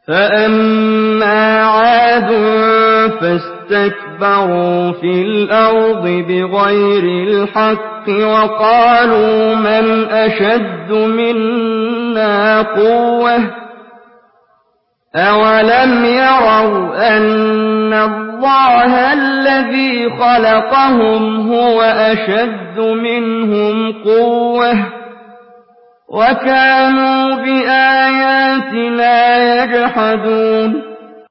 فَأَمَّا عَادٌ فَاسْتَكْبَرُوا فِي الْأَرْضِ بِغَيْرِ الْحَقِّ وَقَالُوا مَنْ أَشَدُّ مِنَّا قُوَّةً ۖ أَوَلَمْ يَرَوْا أَنَّ اللَّهَ الَّذِي خَلَقَهُمْ هُوَ أَشَدُّ مِنْهُمْ قُوَّةً ۖ وَكَانُوا بِآيَاتِنَا يَجْحَدُونَ